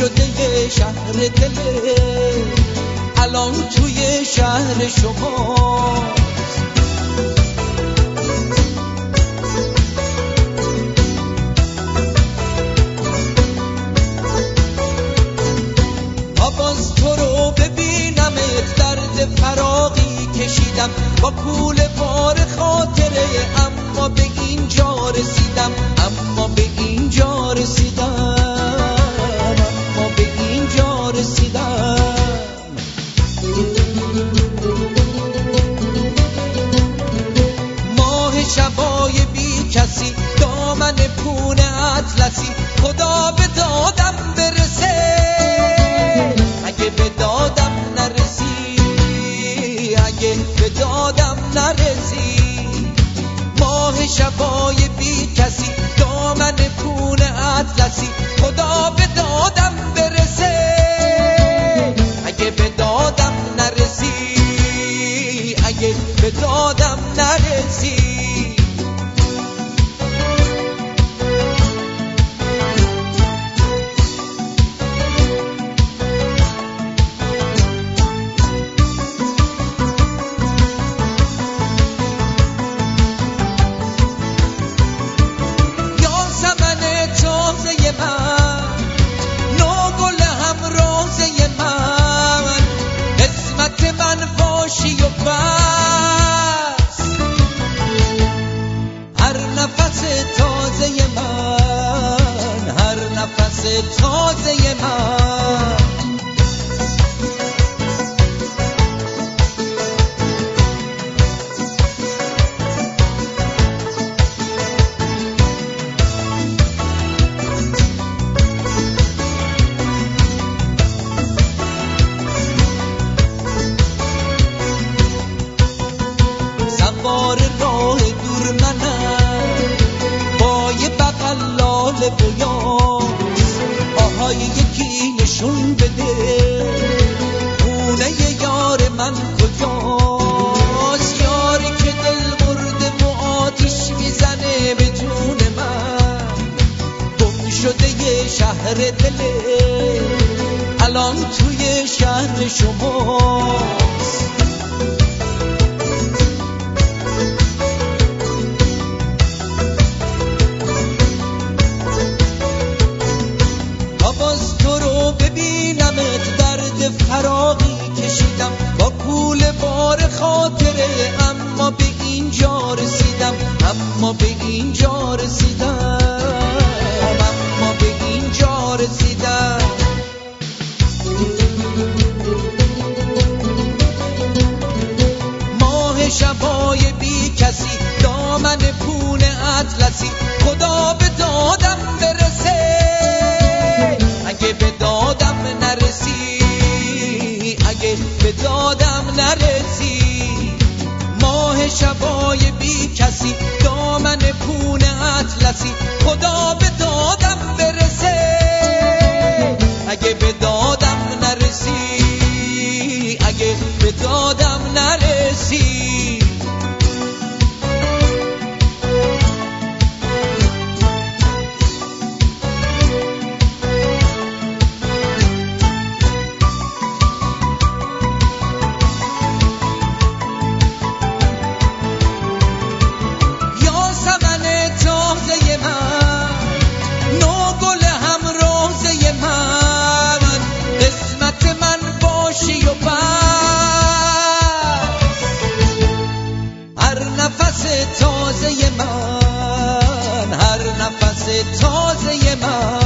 شده یه شهر دله، الان توی شهر شما. باز تو رو ببینمت، درد فراقی کشیدم با کول بار خاطره، اما به اینجا رسیدم، اما به اینجا رسیدم، اما به اینجا رسیدم. ماه شبای بی کسی، دامن پون اطلسی، خدا به دادم برسه، اگه به دادم نرسی، اگه به دادم نرسی. ماه شبای بی کسی، دامن پون اطلسی، خدا به دادم برسه، اگه به دادم نرسی، اگه به دادم نرسی. تازه من سوار راه دور منم، با یه بغل لاله بویا، آهای یکی نشون بده، خونه یار من کجاست؟ یاری که دل برده و آتیش میزنه به جون من، گم شده یه شهر دله، الان توی شهر شماست. باز تو رو ببینمت، درد فراقی کشیدم با کول بار خاطره، اما به اینجا رسیدم، اما به اینجا رسیدم، اما به اینجا رسیدم. ماه شبای بی کسی، دامن پون اطلسی، خدا به دادم برسه، اگه به دادم نرسی، اگه به دادم نرسی. ماه شبای بی کسی، دامن پون اطلسی، خدا به دادم برسه، اگه به دادم نرسی، اگه به دادم نرسی. تازه من، هر نفس تازه من